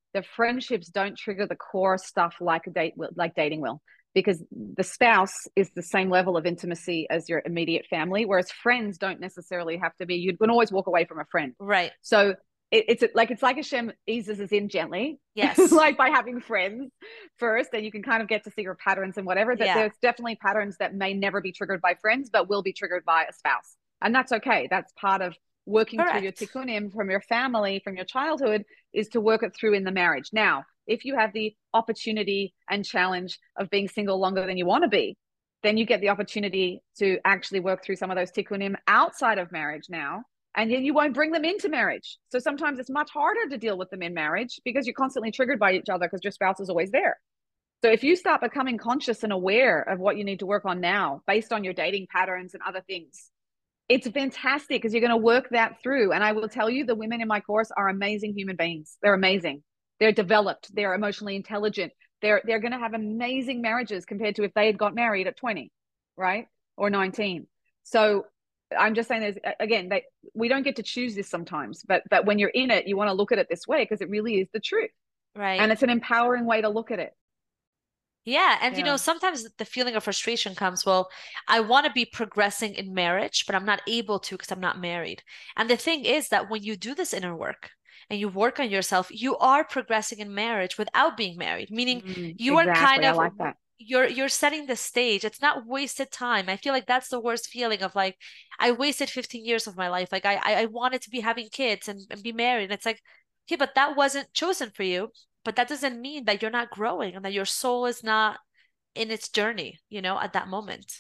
the friendships don't trigger the core stuff like a date like dating will, because the spouse is the same level of intimacy as your immediate family, whereas friends don't necessarily have to be. You can always walk away from a friend. Right. So it, it's like it's like Hashem eases us in gently, Yes. like by having friends first, and you can kind of get to see your patterns and whatever. That Yeah. there's definitely patterns that may never be triggered by friends, but will be triggered by a spouse, and that's okay. That's part of working Correct. through your tikkunim from your family, from your childhood, is to work it through in the marriage. Now, if you have the opportunity and challenge of being single longer than you want to be, then you get the opportunity to actually work through some of those tikkunim outside of marriage now, and then you won't bring them into marriage. So sometimes it's much harder to deal with them in marriage because you're constantly triggered by each other because your spouse is always there. So if you start becoming conscious and aware of what you need to work on now based on your dating patterns and other things, it's fantastic because you're going to work that through. And I will tell you, the women in my course are amazing human beings. They're amazing. They're developed. They're emotionally intelligent. They're they're going to have amazing marriages compared to if they had got married at twenty, right? Or nineteen. So I'm just saying, there's again, they, we don't get to choose this sometimes, but but when you're in it, you want to look at it this way because it really is the truth. Right. And it's an empowering way to look at it. Yeah. And, Yeah. you know, sometimes the feeling of frustration comes, well, I want to be progressing in marriage, but I'm not able to because I'm not married. And the thing is that when you do this inner work and you work on yourself, you are progressing in marriage without being married, meaning Mm, you are kind exactly. I of, like that. you're you're setting the stage. It's not wasted time. I feel like that's the worst feeling of like, I wasted fifteen years of my life. Like I I I wanted to be having kids and, and be married. And it's like, okay, but that wasn't chosen for you. But that doesn't mean that you're not growing and that your soul is not in its journey, you know, at that moment.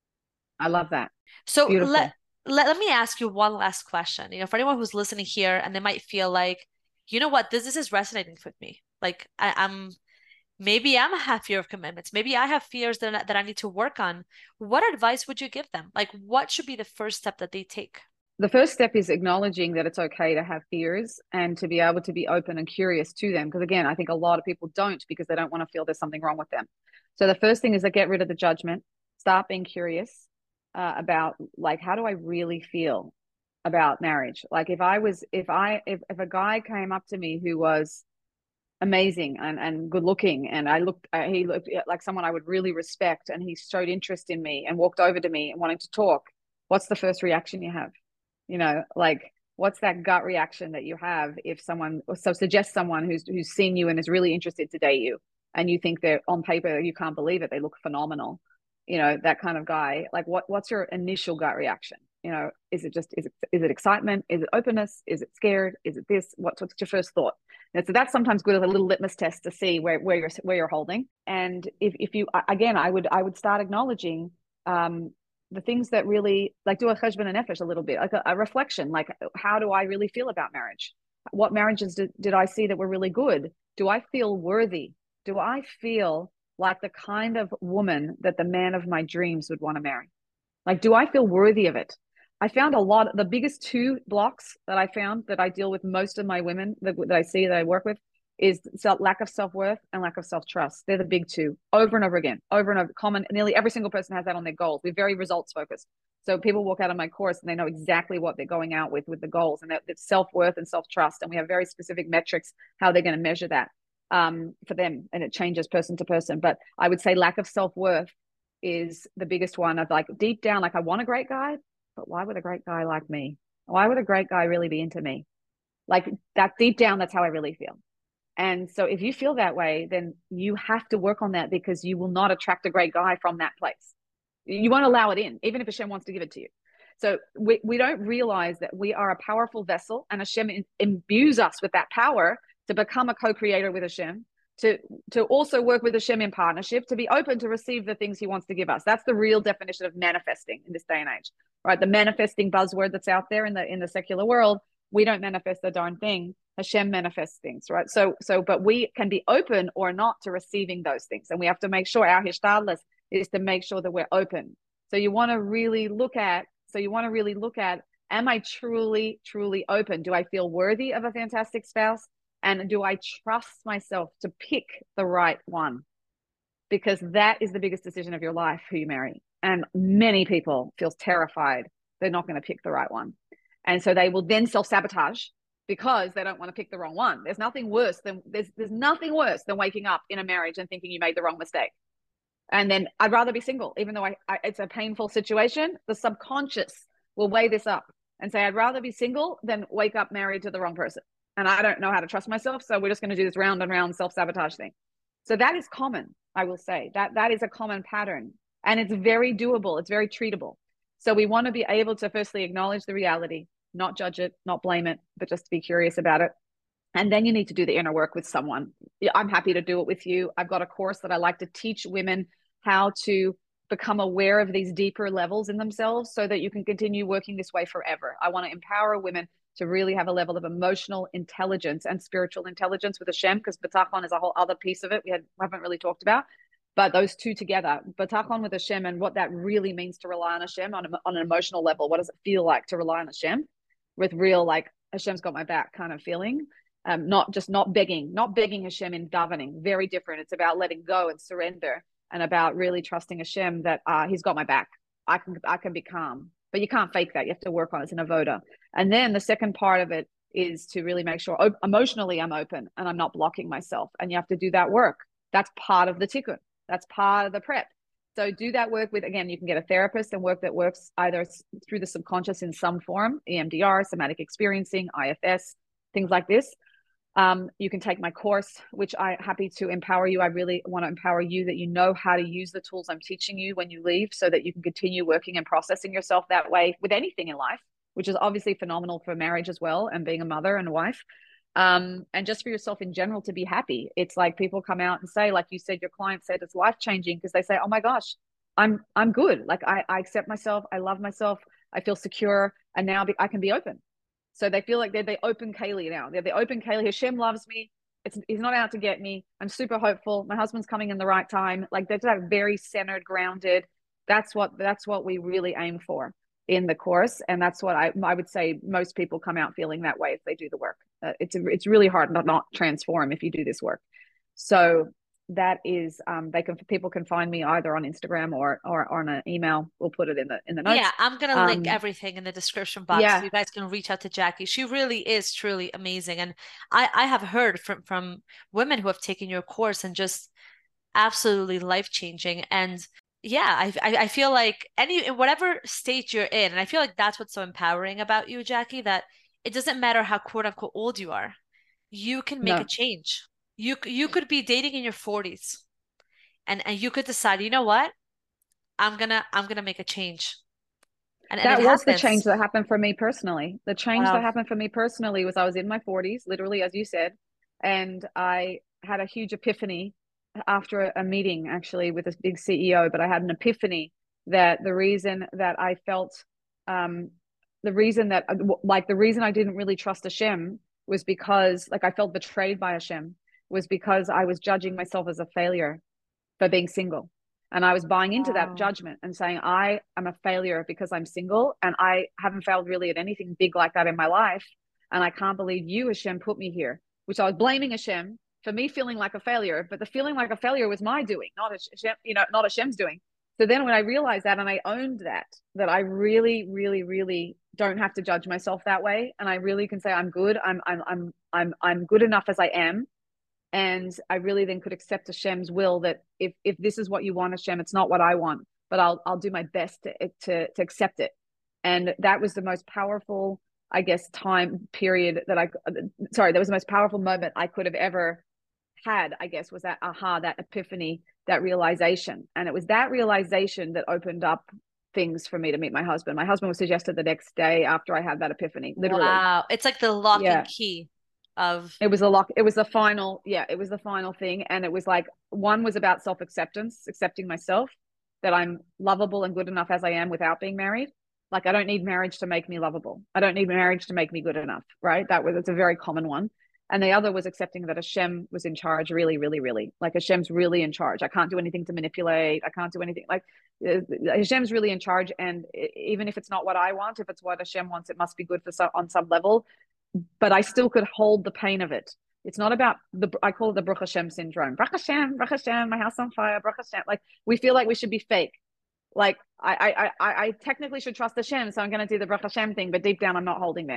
I love that. So let Beautiful. let, let me ask you one last question. You know, for anyone who's listening here and they might feel like, you know what, this this is resonating with me. Like I, I'm maybe I'm a half fear of commitments. Maybe I have fears that I- that I need to work on. What advice would you give them? Like what should be the first step that they take? The first step is acknowledging that it's okay to have fears and to be able to be open and curious to them. Because again, I think a lot of people don't because they don't want to feel there's something wrong with them. So the first thing is to get rid of the judgment, start being curious uh, about like, how do I really feel about marriage? Like if I was, if I, if, if a guy came up to me who was amazing and, and good looking, and I looked, uh, he looked like someone I would really respect, and he showed interest in me and walked over to me and wanted to talk, what's the first reaction you have? You know, like what's that gut reaction that you have if someone, so suggest someone who's who's seen you and is really interested to date you, and you think they're on paper, you can't believe it, they look phenomenal, you know, that kind of guy. Like what what's your initial gut reaction? You know, is it just is it is it excitement? Is it openness? Is it scared? Is it this? What's what's your first thought? And so that's sometimes good as a little litmus test to see where where you're where you're holding. And if if you again, I would I would start acknowledging um the things that really, like, do a cheshbon nefesh a little bit, like a, a reflection, like how do I really feel about marriage? What marriages did, did I see that were really good? Do I feel worthy? Do I feel like the kind of woman that the man of my dreams would want to marry? Like, do I feel worthy of it? I found a lot, the biggest two blocks that I found that I deal with most of my women that, that I see that I work with is lack of self-worth and lack of self-trust. They're the big two over and over again, over and over. Common, nearly every single person has that on their goals. We're very results focused. So people walk out of my course and they know exactly what they're going out with, with the goals, and it's self-worth and self-trust. And we have very specific metrics, how they're going to measure that um, for them. And it changes person to person. But I would say lack of self-worth is the biggest one of like deep down, like I want a great guy, but why would a great guy like me? Why would a great guy really be into me? Like that deep down, that's how I really feel. And so if you feel that way, then you have to work on that because you will not attract a great guy from that place. You won't allow it in, even if Hashem wants to give it to you. So we, we don't realize that we are a powerful vessel, and Hashem imbues us with that power to become a co-creator with Hashem, to, to also work with Hashem in partnership, to be open to receive the things he wants to give us. That's the real definition of manifesting in this day and age, right? The manifesting buzzword that's out there in the in the secular world, we don't manifest a darn thing. Hashem manifests things, right? So, so, but we can be open or not to receiving those things. And we have to make sure our hishtadlus is to make sure that we're open. So you want to really look at, so you want to really look at, am I truly, truly open? Do I feel worthy of a fantastic spouse? And do I trust myself to pick the right one? Because that is the biggest decision of your life, who you marry. And many people feel terrified they're not going to pick the right one. And so they will then self-sabotage, because they don't want to pick the wrong one. There's nothing worse than there's there's nothing worse than waking up in a marriage and thinking you made the wrong mistake. And then I'd rather be single, even though I, I it's a painful situation. The subconscious will weigh this up and say, I'd rather be single than wake up married to the wrong person. And I don't know how to trust myself. So we're just going to do this round and round self-sabotage thing. So that is common, I will say. That that is a common pattern. And it's very doable. It's very treatable. So we want to be able to firstly acknowledge the reality, not judge it, not blame it, but just be curious about it. And then you need to do the inner work with someone. I'm happy to do it with you. I've got a course that I like to teach women how to become aware of these deeper levels in themselves so that you can continue working this way forever. I want to empower women to really have a level of emotional intelligence and spiritual intelligence with Hashem, because Bitachon is a whole other piece of it we, had, we haven't really talked about. But those two together, Bitachon with Hashem, and what that really means to rely on Hashem on, a, on an emotional level. What does it feel like to rely on Hashem with real, like, Hashem's got my back kind of feeling? Um, not just not begging, not begging Hashem in davening. Very different. It's about letting go and surrender, and about really trusting Hashem that uh, He's got my back. I can I can be calm, but you can't fake that. You have to work on it. It's an avoda. And then the second part of it is to really make sure oh, emotionally I'm open and I'm not blocking myself. And you have to do that work. That's part of the tikkun. That's part of the prep. So do that work with, again, you can get a therapist and work that works either through the subconscious in some form, E M D R, somatic experiencing, I F S, things like this. Um, you can take my course, which I'm happy to empower you. I really want to empower you that you know how to use the tools I'm teaching you when you leave, so that you can continue working and processing yourself that way with anything in life, which is obviously phenomenal for marriage as well, and being a mother and a wife. Um, and just for yourself in general to be happy. It's like people come out and say, like you said, your client said it's life-changing, because they say, oh my gosh, I'm I'm good. Like I, I accept myself. I love myself. I feel secure. And now I can be open. So they feel like they're the open Kaylee now. They're the open Kaylee. Hashem loves me. It's, he's not out to get me. I'm super hopeful. My husband's coming in the right time. Like they're just very centered, grounded. That's what that's what we really aim for in the course. And that's what I I would say most people come out feeling that way if they do the work. Uh, it's it's really hard not not transform if you do this work. So that is um they can people can find me either on Instagram or or, or on an email. We'll put it in the in the notes. Yeah, I'm gonna um, link everything in the description box yeah. so you guys can reach out to Jackie. She really is truly amazing. And I I have heard from from women who have taken your course and just absolutely life-changing. And yeah, I, I I feel like any in whatever state you're in, and I feel like that's what's so empowering about you, Jackie, that it doesn't matter how quote unquote old you are, you can make No. a change. You you could be dating in your forties, and and you could decide, you know what, I'm gonna I'm gonna make a change, and and it That was the happens. change that happened for me personally. The change that Wow. happened for me personally was I was in my forties, literally, as you said, and I had a huge epiphany after a, a meeting actually with this big C E O. But I had an epiphany that the reason that I felt, um, the reason that like the reason I didn't really trust Hashem was because like I felt betrayed by Hashem, was because I was judging myself as a failure for being single. And I was buying into that Wow. judgment and saying, I am a failure because I'm single, and I haven't failed really at anything big like that in my life. And I can't believe you, Hashem, put me here, which I was blaming Hashem for me feeling like a failure. But the feeling like a failure was my doing, not Hashem, you know, not Hashem's doing. So then when I realized that and I owned that, that I really, really, really don't have to judge myself that way. And I really can say, I'm good. I'm, I'm, I'm, I'm, I'm good enough as I am. And I really then could accept Hashem's will that if if this is what you want, Hashem, it's not what I want, but I'll I'll do my best to to to accept it. And that was the most powerful, I guess, time period that I sorry, that was the most powerful moment I could have ever had, I guess, was that aha, that epiphany, that realization. And it was that realization that opened up things for me to meet my husband. My husband was suggested the next day after I had that epiphany, literally. Wow. It's like the lock and Yeah. key of It was a lock. It was the final. Yeah, it was the final thing. And it was like, one was about self-acceptance, accepting myself, that I'm lovable and good enough as I am without being married. Like, I don't need marriage to make me lovable. I don't need marriage to make me good enough. Right. That was, it's a very common one. And the other was accepting that Hashem was in charge, really, really, really. Like, Hashem's really in charge. I can't do anything to manipulate. I can't do anything. Like, Hashem's really in charge. And even if it's not what I want, if it's what Hashem wants, it must be good for so, on some level. But I still could hold the pain of it. It's not about the, I call it the Baruch Hashem syndrome. Baruch Hashem, Baruch Hashem, my house on fire, Baruch Hashem. Like, we feel like we should be fake. Like, I, I, I, I technically should trust Hashem, so I'm going to do the Baruch Hashem thing, but deep down, I'm not holding there.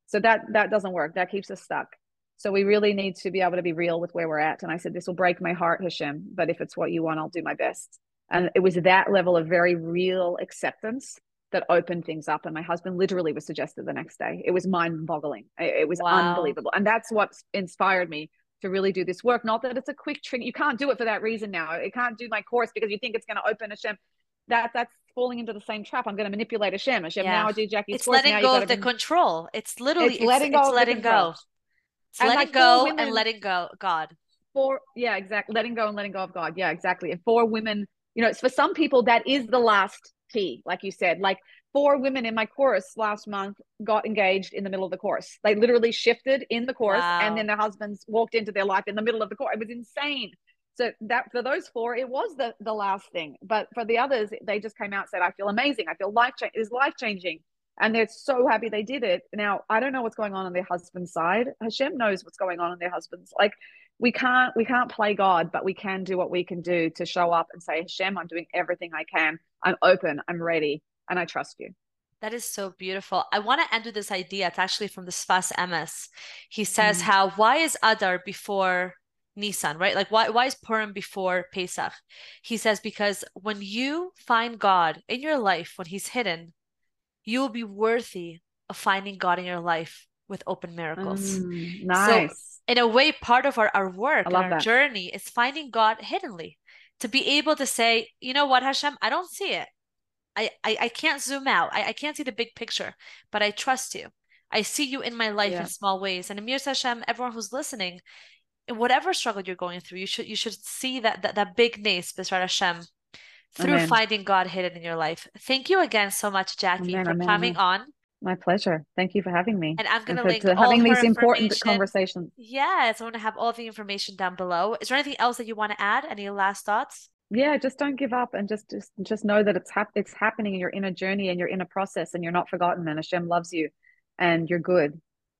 So that that doesn't work. That keeps us stuck. So we really need to be able to be real with where we're at. And I said, this will break my heart, Hashem, but if it's what you want, I'll do my best. And it was that level of very real acceptance that opened things up. And my husband literally was suggested the next day. It was mind boggling. It was Wow. unbelievable. And that's what inspired me to really do this work. Not that it's a quick trick. You can't do it for that reason now. You can't do my course because you think it's going to open Hashem. That that's falling into the same trap. I'm going to manipulate Hashem. Hashem, Yeah. now I do Jackie's It's course. letting Now you go got of to the bring, control. It's literally it's it's letting it's go of the letting control. go. It's And letting like four go and women, letting go God. for, yeah, exactly. Letting go and letting go of God. Yeah, exactly. And for women, you know, it's for some people, that is the last key. Like you said, like four women in my course last month got engaged in the middle of the course. They literally shifted in the course and then Wow. their husbands walked into their life in the middle of the course. It was insane. So that for those four, it was the, the last thing. But for the others, they just came out and said, I feel amazing. I feel life change is life changing. And they're so happy they did it. Now, I don't know what's going on on their husband's side. Hashem knows what's going on on their husband's. Like, we can't we can't play God, but we can do what we can do to show up and say, Hashem, I'm doing everything I can. I'm open, I'm ready, and I trust you. That is so beautiful. I want to end with this idea. It's actually from the Sfas Emes. He says Mm. how why is Adar before Nisan, right? Like why why is Purim before Pesach? He says because when you find God in your life, when he's hidden, you will be worthy of finding God in your life with open miracles. Mm, So nice. in a way, part of our, our I work and love our that. journey is finding God hiddenly. To be able to say, you know what, Hashem, I don't see it. I, I, I can't zoom out. I, I can't see the big picture, but I trust you. I see you in my life in Yeah. small ways. And Amir Hashem, everyone who's listening, in whatever struggle you're going through, you should you should see that that, that big nace, Besrat Hashem, through Amen. finding God hidden in your life. Thank you again so much, Jackie, Amen. for Amen. coming Amen. on. My pleasure. Thank you for having me And I'm and gonna for link to all having her these important information. conversations. Yes, I want to have all the information down below. Is there anything else that you want to add? Any last thoughts? Yeah, just don't give up and just just just know that it's hap- it's happening in your inner journey and your inner process, and you're not forgotten, and Hashem loves you and you're good,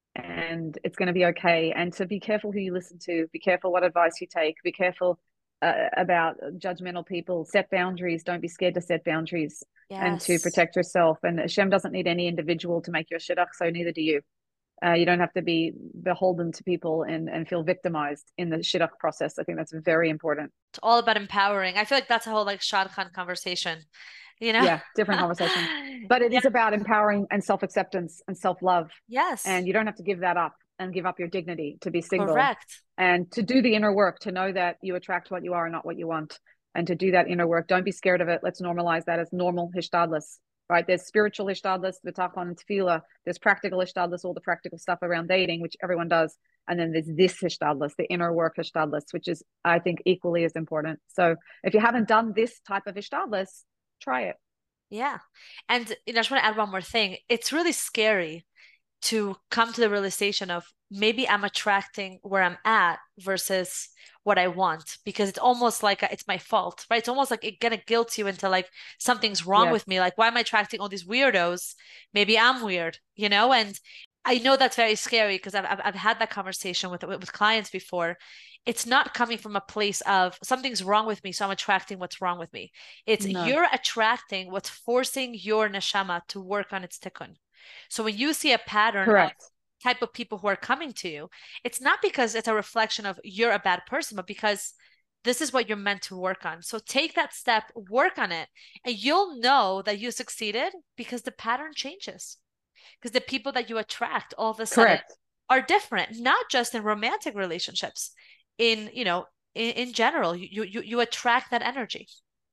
and it's going to be okay. And to be careful who you listen to, be careful what advice you take, be careful uh, about judgmental people, set boundaries, don't be scared to set boundaries and to Yes. protect yourself. And Hashem doesn't need any individual to make you a shidduch, so neither do you. Uh, you don't have to be beholden to people and, and feel victimized in the shidduch process. I think that's very important. It's all about empowering. I feel like that's a whole like Shad Khan conversation, you know? Yeah, different conversation. But it Yeah. is about empowering and self-acceptance and self-love. Yes. And you don't have to give that up and give up your dignity to be single Correct. and to do the inner work, to know that you attract what you are and not what you want. And to do that inner work. Don't be scared of it. Let's normalize that as normal hishtadlus, right? There's spiritual hishtadlus, bitachon and tefillah. There's practical hishtadlus, all the practical stuff around dating, which everyone does. And then there's this hishtadlus, the inner work hishtadlus, which is, I think, equally as important. So if you haven't done this type of hishtadlus, try it. Yeah. And you know, I just want to add one more thing. It's really scary to come to the realization of maybe I'm attracting where I'm at versus what I want because it's almost like a, it's my fault, right? It's almost like it gonna guilt you into like something's wrong Yes. with me. Like, why am I attracting all these weirdos? Maybe I'm weird, you know? And I know that's very scary because I've, I've I've had that conversation with with clients before. It's not coming from a place of something's wrong with me, so I'm attracting what's wrong with me. It's No. you're attracting what's forcing your neshama to work on its tikkun. So when you see a pattern of Correct. type of people who are coming to you, it's not because it's a reflection of you're a bad person, but because this is what you're meant to work on. So take that step, work on it, and you'll know that you succeeded because the pattern changes. Because the people that you attract all of a sudden Correct. are different, not just in romantic relationships, in, you know, in, in general, you, you you attract that energy.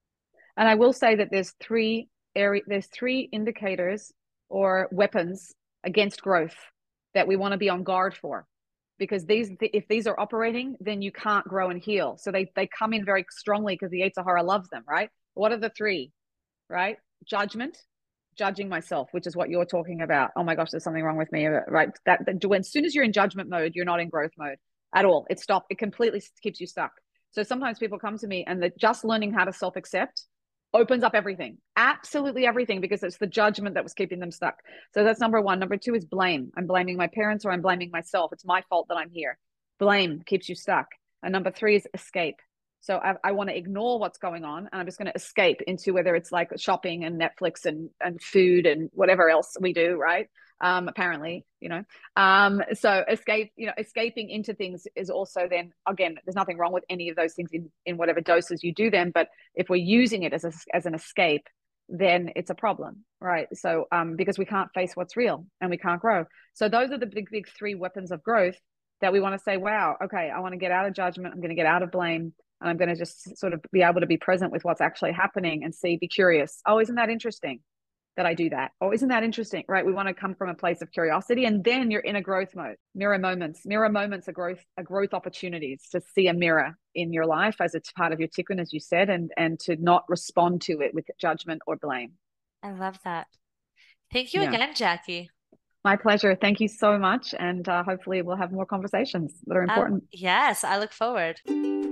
And I will say that there's three area there's three indicators or weapons against growth that we want to be on guard for. Because these if these are operating, then you can't grow and heal. So they they come in very strongly because the Yetzer Hara loves them, right? What are the three? Right? Judgment, judging myself, which is what you're talking about. Oh my gosh, there's something wrong with me, right? That, that when as soon as you're in judgment mode, you're not in growth mode at all. It stops. It completely keeps you stuck. So sometimes people come to me and they're just learning how to self-accept opens up everything, absolutely everything, because it's the judgment that was keeping them stuck. So that's number one. Number two is blame. I'm blaming my parents or I'm blaming myself. It's my fault that I'm here. Blame keeps you stuck. And number three is escape. So I, I want to ignore what's going on and I'm just going to escape into whether it's like shopping and Netflix and, and food and whatever else we do, right? um, apparently, you know. Um, so escape, you know, escaping into things is also then, again, there's nothing wrong with any of those things in, in whatever doses you do them. But if we're using it as a, as an escape, then it's a problem, right? So um, because we can't face what's real and we can't grow. So those are the big, big three weapons of growth that we want to say, wow, okay, I want to get out of judgment. I'm going to get out of blame. And I'm going to just sort of be able to be present with what's actually happening and see, be curious. Oh, isn't that interesting that I do that? Oh, isn't that interesting? Right. We want to come from a place of curiosity, and then you're in a growth mode. Mirror moments. Mirror moments are growth, are growth opportunities to see a mirror in your life as it's part of your tikkun, as you said, and and to not respond to it with judgment or blame. I love that. Thank you Yeah. again, Jackie. My pleasure. Thank you so much. And uh, hopefully we'll have more conversations that are Um, important. yes, I look forward.